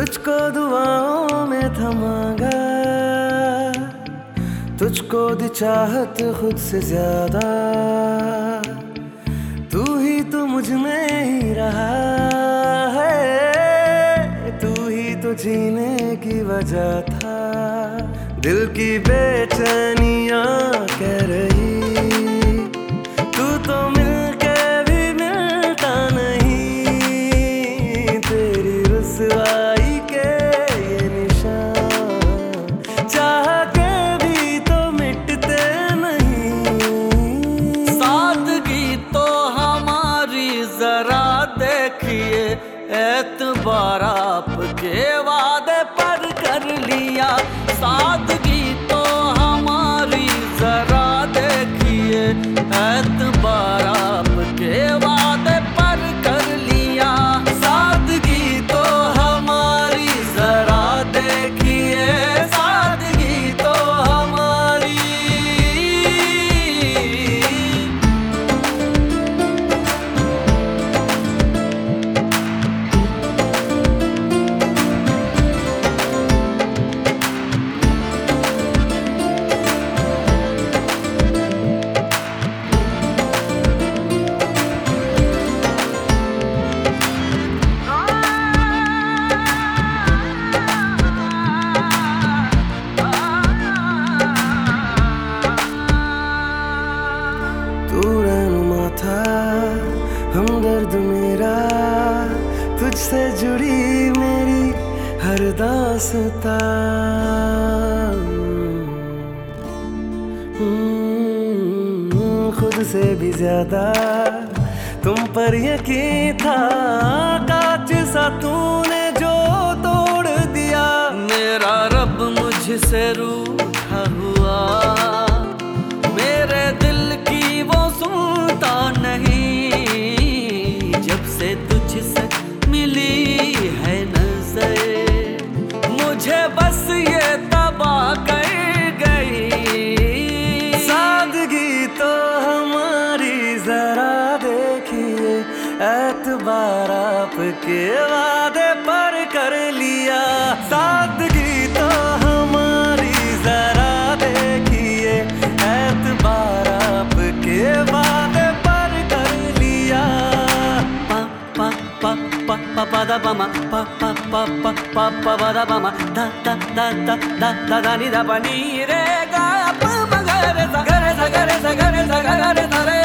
तुझको दुआओं में थमागा, तुझको दी चाहत खुद से ज्यादा। तू ही तो मुझ में ही रहा है, तू ही तो जीने की वजह था। दिल की बेचैनियां कह रही तू तो मिलके भी मिलता नहीं। तेरी रुसवाई के ये निशान चाह के भी तो मिटते नहीं। सादगी तो हमारी जरा देखिए, एतबार आपके वादे पर कर लिया। सादगी तो हमारी जरा देखिए, एतबार आपके वादे पर कर लिया। सादगी तो हमारी जरा देखिए, सादगी तो हमारी। तू रहनुमा था हमदर्द मेरा, तुझसे जुड़ी मेरी हर दास्तां। खुद से भी ज्यादा तुम पर यकीन था, कांच सा तूने जो तोड़ दिया। मेरा रब मुझसे रूठा हुआ, मेरे दिल की वो सुनता नहीं। जब से तुझसे मिली है नजर, मुझे बस ये तबाह कर गई। सादगी तो हमारी जरा देखिए, एतबार आपके वादे पर कर लिया। सादगी तो हमारी जरा देखिए, एतबार आपके वादे पर कर लिया। पा पा पा पा पा पा दा पा मा पा पा पा पा पा पा पा दा पा मा दा दा दा दा दा दा दा नी दा पा नी रे गा प म ग रे सा ग रे सा ग रे सा ग रे सा ग रे सा रे